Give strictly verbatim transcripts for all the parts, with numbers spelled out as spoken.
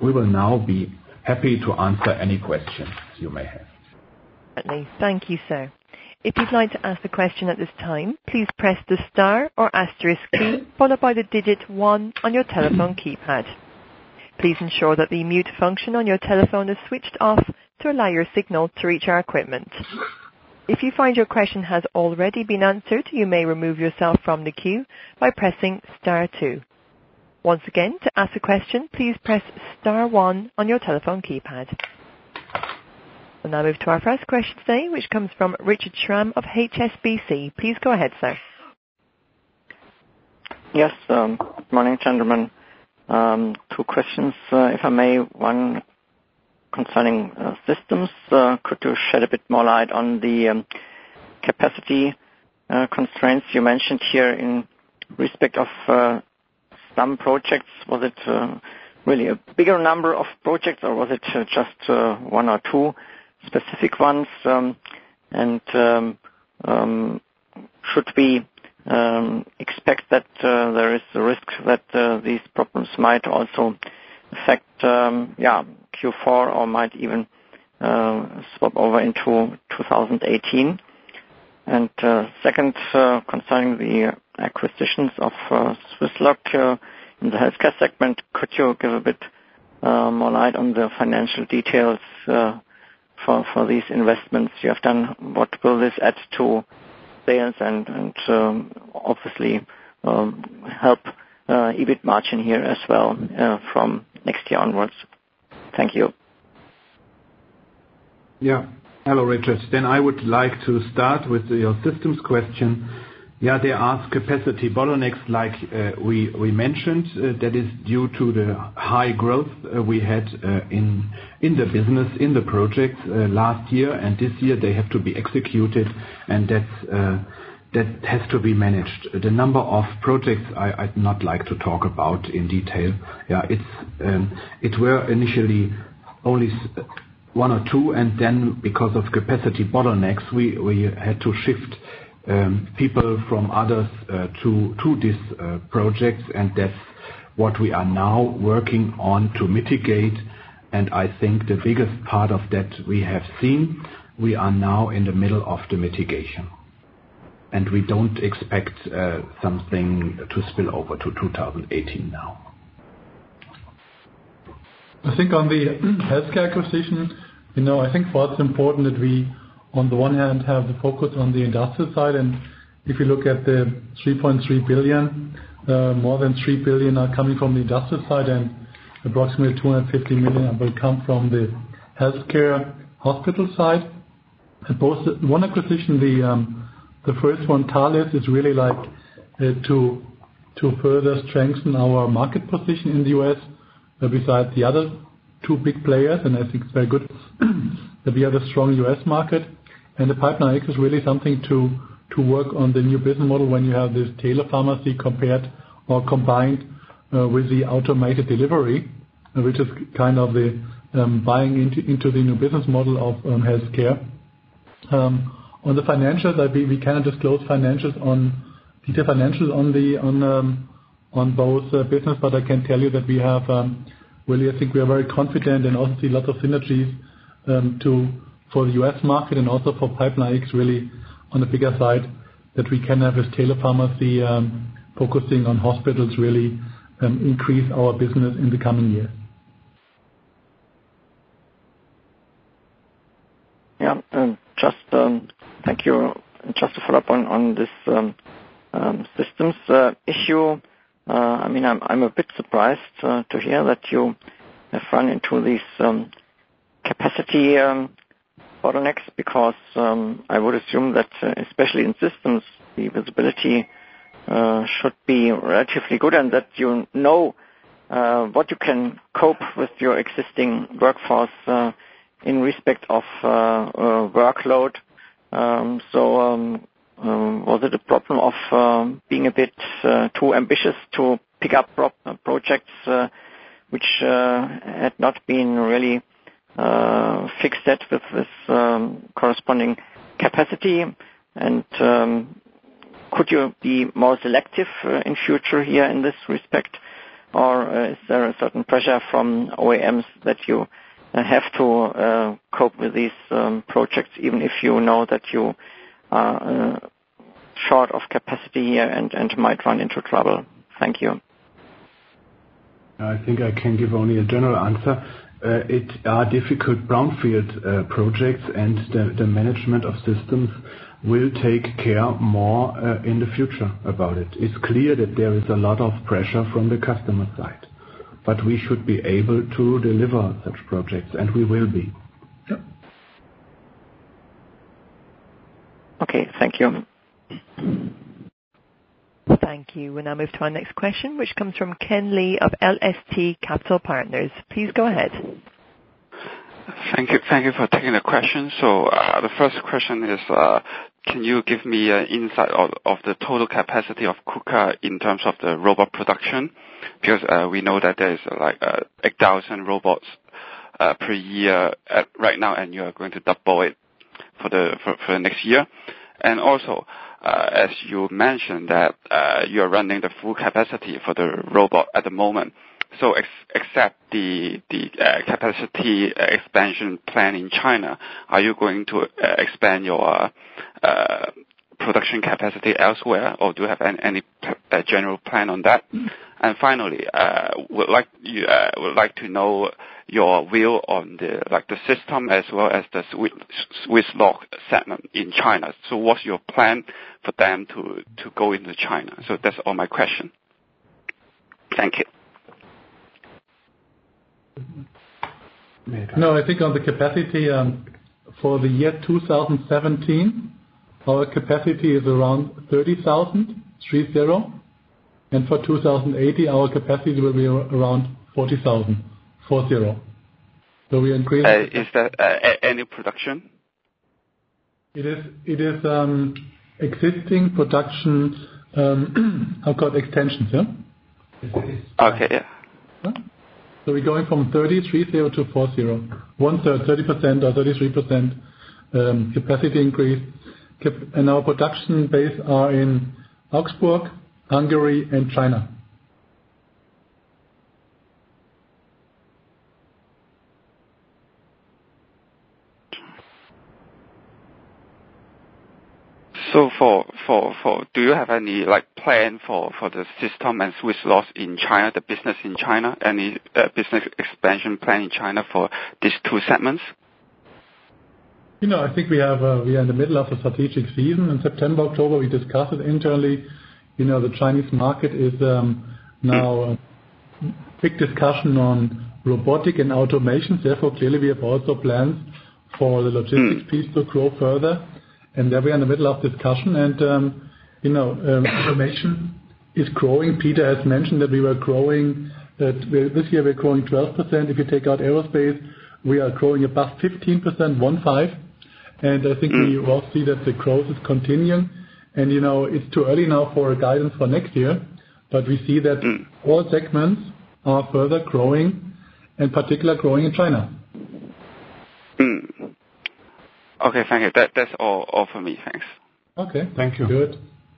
we will now be happy to answer any questions you may have. Certainly. Thank you, sir. If you'd like to ask a question at this time, please press the star or asterisk key followed by the digit one on your telephone keypad. Please ensure that the mute function on your telephone is switched off to allow your signal to reach our equipment. If you find your question has already been answered, you may remove yourself from the queue by pressing star two. Once again, to ask a question, please press star one on your telephone keypad. We'll now move to our first question today, which comes from Richard Schramm of H S B C. Please go ahead, sir. Yes, um, good morning, gentlemen. Um, two questions, uh, if I may. One concerning uh, systems. Uh, could you shed a bit more light on the um, capacity uh, constraints you mentioned here in respect of uh, some projects? Was it uh, really a bigger number of projects, or was it uh, just uh, one or two specific ones? Um, and um, um, should we um, expect that uh, there is a risk that uh, these problems might also affect um, yeah, Q four, or might even uh, swap over into two thousand eighteen? And uh, second, uh, concerning the acquisitions of uh, Swisslog uh, in the healthcare segment, could you give a bit uh, more light on the financial details uh, for for these investments you have done? What will this add to sales and, and um, obviously um, help uh, EBIT margin here as well uh, from next year onwards? Thank you. Yeah. Hello, Richard. Then I would like to start with your systems question. Yeah, there are capacity bottlenecks like uh, we we mentioned. Uh, that is due to the high growth uh, we had uh, in in the business, in the projects uh, last year, and this year they have to be executed, and that's uh, that has to be managed. The number of projects I, I'd not like to talk about in detail. Yeah, it's um, it were initially only one or two, and then because of capacity bottlenecks, we we had to shift Um, people from others uh, to to these uh, projects, and that's what we are now working on to mitigate. And I think the biggest part of that we have seen. We are now in the middle of the mitigation, and we don't expect uh, something to spill over to two thousand eighteen now. I think on the healthcare acquisition, you know, I think for us it's important that we, on the one hand, have the focus on the industrial side, and if you look at the three point three billion, uh, more than three billion are coming from the industrial side, and approximately two hundred fifty million will come from the healthcare hospital side. And both one acquisition, the um, the first one, Thales, is really like uh, to to further strengthen our market position in the U S uh, beside the other two big players, and I think it's very good that we have a strong U S market. And the Pipeline X is really something to to work on the new business model when you have this tailor pharmacy compared or combined uh, with the automated delivery, uh, which is kind of the um, buying into into the new business model of um, healthcare. Um, on the financials, I we, we cannot disclose financials on detailed financials on the on um, on both uh, business, but I can tell you that we have um, really, I think we are very confident and also see lots of synergies um, to for the U S market and also for Pipeline X, really on the bigger side, that we can have this tailor pharmacy um, focusing on hospitals, really um, increase our business in the coming years. Yeah, um, just um, thank you. Just to follow up on on this um, um, systems uh, issue. Uh, I mean, I'm I'm a bit surprised uh, to hear that you have run into these um, capacity um, bottlenecks, because um, I would assume that uh, especially in systems, the visibility uh, should be relatively good, and that you know uh, what you can cope with your existing workforce uh, in respect of uh, uh, workload. Um, so. Um, Um, was it a problem of um, being a bit uh, too ambitious to pick up pro- projects uh, which uh, had not been really uh, fixed yet with this um, corresponding capacity? And um, could you be more selective uh, in future here in this respect? or uh, is there a certain pressure from O E Ms that you uh, have to uh, cope with these um, projects, even if you know that you are uh, short of capacity here and, and might run into trouble? Thank you. I think I can give only a general answer. Uh, it are difficult brownfield uh, projects, and the, the management of systems will take care more uh, in the future about it. It's clear that there is a lot of pressure from the customer side, but we should be able to deliver such projects, and we will be. Yeah. Okay, thank you. Thank you. We'll now move to our next question, which comes from Ken Lee of L S T Capital Partners. Please go ahead. Thank you. Thank you for taking the question. So uh, the first question is, uh, can you give me an insight of, of the total capacity of KUKA in terms of the robot production? Because uh, we know that there is uh, like uh, eight thousand robots uh, per year at, right now, and you are going to double it for the for, for the next year. And also, uh, as you mentioned that uh, you are running the full capacity for the robot at the moment. So ex- except the the uh, capacity expansion plan in China, are you going to uh, expand your uh, uh, production capacity elsewhere, or do you have any, any uh, general plan on that? Mm. And finally, uh, would like you uh, would like to know your view on the like the system as well as the Swiss lock segment in China. So what's your plan for them to to go into China? So that's all my question. Thank you. No, I think on the capacity um, for the year two thousand seventeen, our capacity is around thirty thousand, three zero, and for two thousand eighteen, our capacity will be around forty thousand, four zero. So we increase. Uh, is that uh, any production? It is. It is um, existing production. Um, how called extensions? Yeah. Okay. Yeah. Huh? So we're going from thirty, three zero to four zero. One third, thirty percent or thirty-three percent um, capacity increase. And our production base are in Augsburg, Hungary, and China. So for, for, for, do you have any like plan for, for the system and Swiss loss in China, the business in China, any uh, business expansion plan in China for these two segments? You know, I think we have uh, we are in the middle of a strategic season. In September, October, we discussed it internally. You know, the Chinese market is um, now a big discussion on robotic and automation. Therefore, clearly, we have also plans for the logistics mm. piece to grow further. And there we are in the middle of discussion, and um, you know, um, automation is growing. Peter has mentioned that we were growing. That this year we're growing twelve percent. If you take out aerospace, we are growing above fifteen percent, one five. And I think mm. we all see that the growth is continuing. And you know, it's too early now for a guidance for next year, but we see that mm. all segments are further growing, and particularly growing in China. Mm. Okay, thank you. That, that's all, all for me. Thanks. Okay, thank you. Good.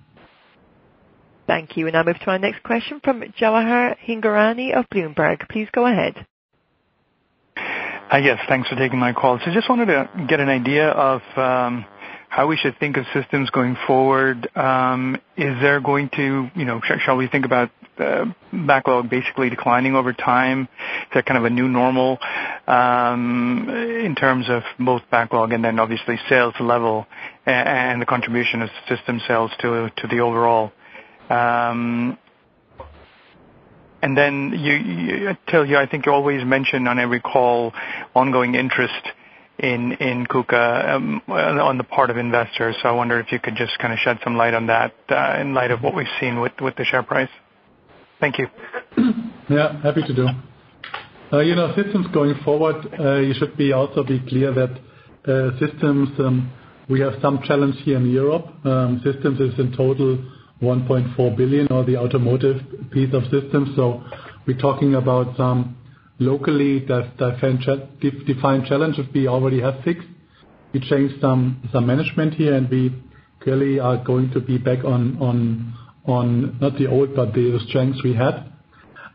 Thank you. And now move to our next question from Jawahar Hingorani of Bloomberg. Please go ahead. Uh, yes, thanks for taking my call. So just wanted to get an idea of um, how we should think of systems going forward. Um, is there going to, you know, sh- shall we think about uh, backlog basically declining over time? Is that kind of a new normal um, in terms of both backlog and then obviously sales level and, and the contribution of system sales to to the overall? Um, and then you, you tell you, I think you always mention on every call ongoing interest in in KUKA um, on the part of investors. So I wonder if you could just kind of shed some light on that uh, in light of what we've seen with, with the share price. Thank you. Yeah, happy to do. Uh, you know, systems going forward, uh, you should be also be clear that uh, systems, um, we have some challenge here in Europe. Um, systems is in total one point four billion, or the automotive piece of systems. So we're talking about some locally defined challenges. We already have fixed. We changed some some management here, and we clearly are going to be back on on on not the old but the strengths we had.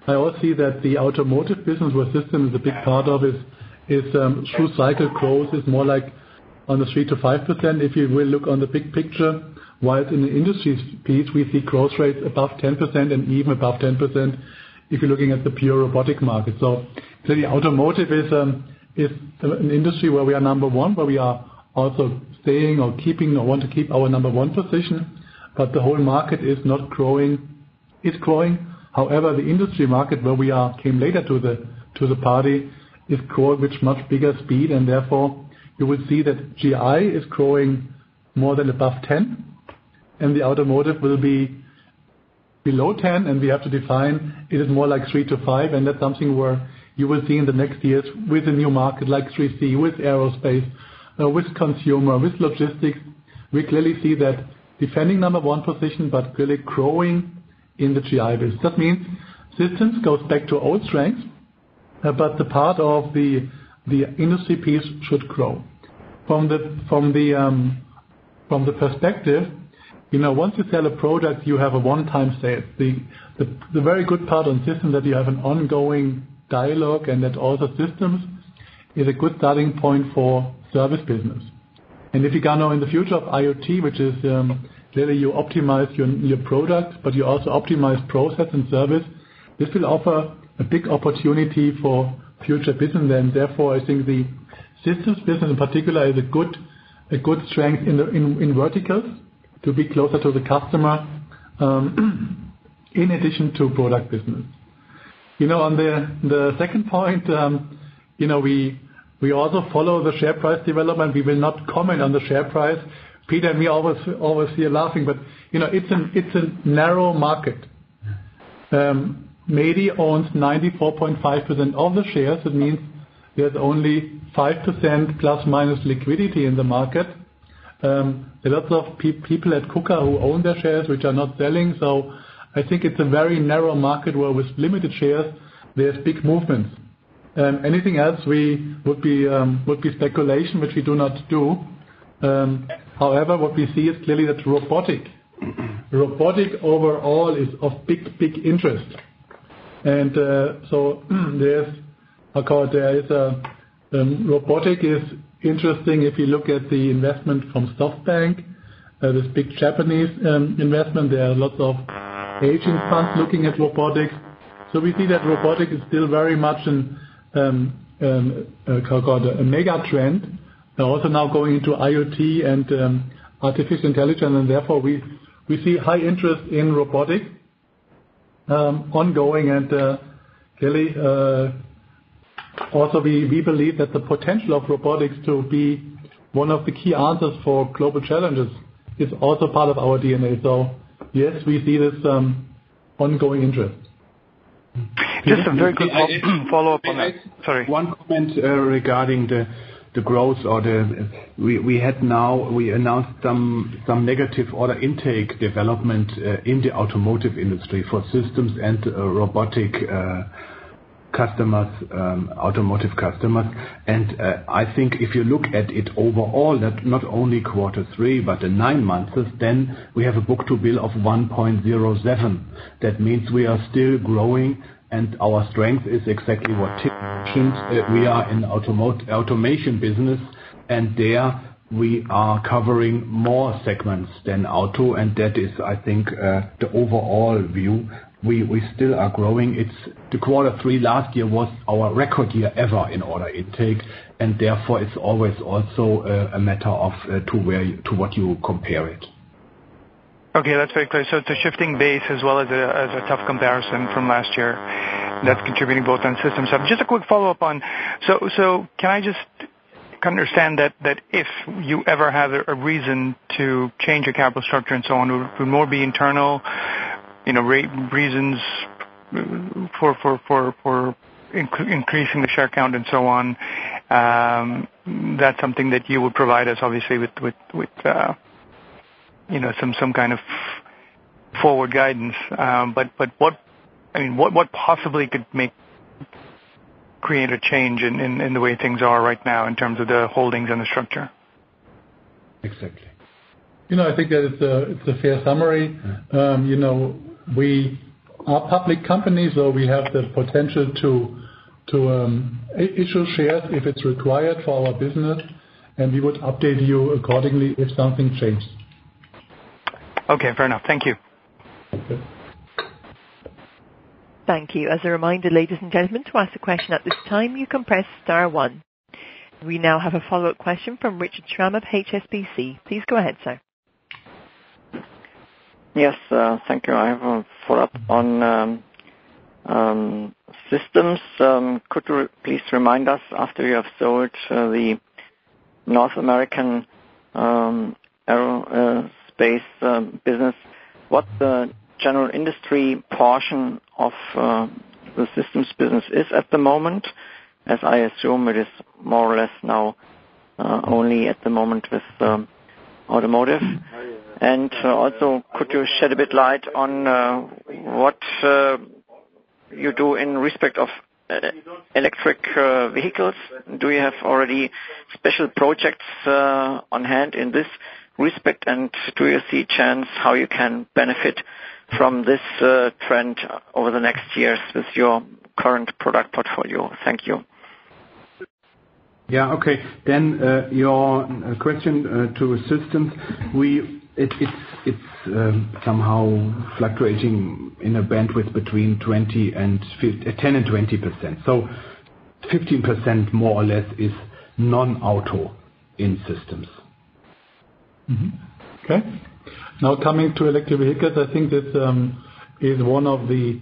I also see that the automotive business, where system is a big part of, is is um, through cycle growth is more like on the three to five percent. If you will look on the big picture, while in the industry piece we see growth rates above ten percent and even above ten percent if you're looking at the pure robotic market. So, so the automotive is um, is an industry where we are number one, where we are also staying or keeping or want to keep our number one position, but the whole market is not growing. It's growing. However, the industry market, where we are came later to the to the party, is growing with much bigger speed, and therefore you will see that G I is growing more than above ten, and the automotive will be below ten, and we have to define it is more like three to five, and that's something where you will see in the next years with a new market like three C, with aerospace, uh, with consumer, with logistics. We clearly see that defending number one position, but clearly growing in the G I business. That means systems goes back to old strengths, uh, but the part of the the industry piece should grow. From the from the um, from the perspective, you know, once you sell a product, you have a one-time sale. The, the the very good part on systems that you have an ongoing dialogue, and that also systems is a good starting point for service business. And if you go now in the future of IoT, which is um, clearly you optimize your your product, but you also optimize process and service, this will offer a big opportunity for future business, and therefore I think the systems business in particular is a good a good strength in the in, in verticals to be closer to the customer, um, in addition to product business. You know, on the the second point, um, you know, we we also follow the share price development. We will not comment on the share price. Peter and me always always here laughing, but you know, it's an it's a narrow market. Um, Medi owns ninety-four point five percent of the shares. It means there's only five percent plus minus liquidity in the market. Um, there are lots of pe- people at KUKA who own their shares which are not selling. So I think it's a very narrow market where with limited shares there's big movements. Um, anything else we would be um, would be speculation, which we do not do. Um, however, what we see is clearly that robotic robotic overall is of big big interest. And uh, so there's, I call it, there is a um, robotic is interesting if you look at the investment from SoftBank, uh, this big Japanese um, investment. There are lots of Asian funds looking at robotics. So we see that robotics is still very much an um, um, uh, called a mega trend. They're also now going into IoT and um, artificial intelligence, and therefore we we see high interest in robotics. Um, ongoing, and uh, clearly uh, also we, we believe that the potential of robotics to be one of the key answers for global challenges is also part of our D N A. So yes, we see this um, ongoing interest. Just a very quick follow-up on that. Sorry. One comment uh, regarding the the growth or the we we had now we announced some some negative order intake development uh, in the automotive industry for systems and uh, robotic uh, customers, um, automotive customers, and uh, I think if you look at it overall, that not only quarter three but the nine months, then we have a book-to-bill of one point zero seven. That means we are still growing. And our strength is exactly what Tim mentioned. Uh, we are in automotive automation business, and there we are covering more segments than auto, and that is, I think, uh, the overall view. We we still are growing. It's the quarter three last year was our record year ever in order intake, and therefore it's always also uh, a matter of uh, to where you, to what you compare it. Okay, that's very clear. So it's a shifting base as well as a, as a tough comparison from last year. That's contributing both on systems. Just a quick follow-up on, so so can I just understand that, that if you ever have a, a reason to change your capital structure and so on, it would more be internal, you know, re- reasons for for for for inc- increasing the share count and so on. Um, that's something that you would provide us, obviously, with with with. Uh, you know, some, some kind of forward guidance. Um, but, but what, I mean, what, what possibly could make, create a change in, in, in the way things are right now in terms of the holdings and the structure? Exactly. You know, I think that it's a, it's a fair summary. Um, you know, we are public companies, so we have the potential to to um, issue shares if it's required for our business, and we would update you accordingly if something changes. Okay, fair enough. Thank you. Okay. Thank you. As a reminder, ladies and gentlemen, to ask a question at this time, you can press star one. We now have a follow-up question from Richard Schramm of H S B C. Please go ahead, sir. Yes, uh, thank you. I have a follow-up on um, um, systems. Um, could you re- please remind us, after you have sold uh, the North American um, aerospace uh, business, what the general industry portion of uh, the systems business is at the moment, as I assume it is more or less now uh, only at the moment with um, automotive. And uh, also, could you shed a bit light on uh, what uh, you do in respect of uh, electric uh, vehicles? Do you have already special projects uh, on hand in this respect, and do you see a chance how you can benefit from this uh, trend over the next years with your current product portfolio? Thank you. Yeah, okay. Then uh, your uh, question uh, to systems, we it, it's it's um, somehow fluctuating in a bandwidth between twenty and fifty, ten and twenty percent. So fifteen percent more or less is non-auto in systems. Mm-hmm. Okay. Now coming to electric vehicles, I think this um, is one of the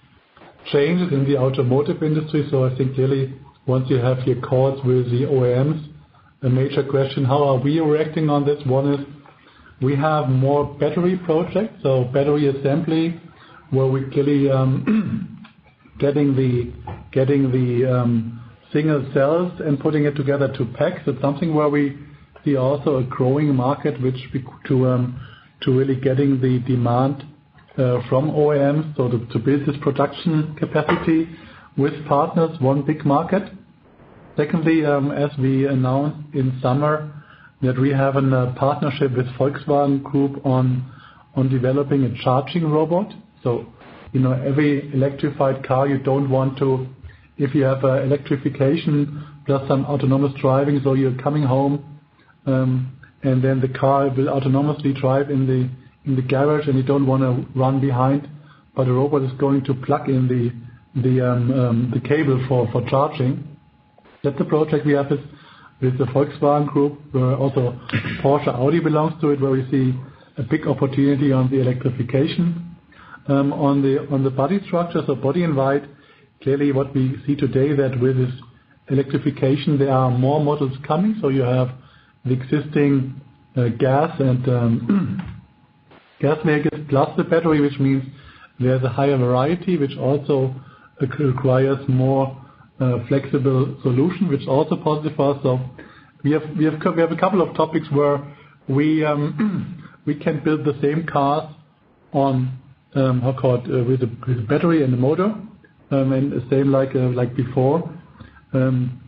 changes in the automotive industry. So I think clearly once you have your calls with the O E Ms, a major question, how are we reacting on this? One is we have more battery projects, so battery assembly, where we clearly um, getting the getting the um, single cells and putting it together to packs. It's something where we see also a growing market, which we, to um, to really getting the demand uh, from O E Ms, so to, to build this production capacity with partners, one big market. Secondly, um, as we announced in summer, that we have a uh, partnership with Volkswagen Group on on developing a charging robot. So, you know, every electrified car, you don't want to, if you have uh, electrification plus some autonomous driving, so you're coming home um, and then the car will autonomously drive in the in the garage, and you don't want to run behind, but the robot is going to plug in the the um, um, the cable for, for charging. That's the project we have with, with the Volkswagen Group, where also Porsche Audi belongs to it, where we see a big opportunity on the electrification. Um, on the on the body structure, so body in white, clearly what we see today that with this electrification there are more models coming. So you have the existing uh, gas and um, gas vehicles plus the battery, which means there's a higher variety, which also requires more uh, flexible solution, which is also positive for us. So we have we have we have a couple of topics where we um, we can build the same cars on um, how called uh, with, a, with a battery and a motor, um, and the same like uh, like before. Um,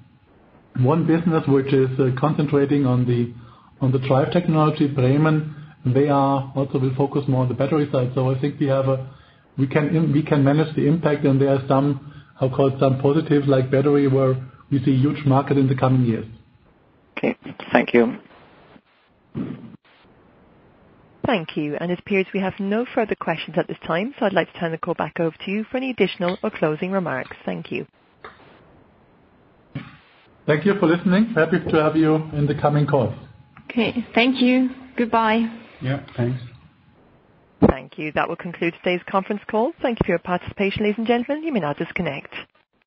one business which is uh, concentrating on the on the drive technology, Bremen, they are also will focus more on the battery side. So I think we have a we can we can manage the impact, and there are some how called some positives like battery where we see huge market in the coming years. Okay, thank you. Thank you. And it appears we have no further questions at this time, so I'd like to turn the call back over to you for any additional or closing remarks. Thank you. Thank you for listening. Happy to have you in the coming calls. Okay, thank you. Goodbye. Yeah, thanks. Thank you. That will conclude today's conference call. Thank you for your participation, ladies and gentlemen. You may now disconnect.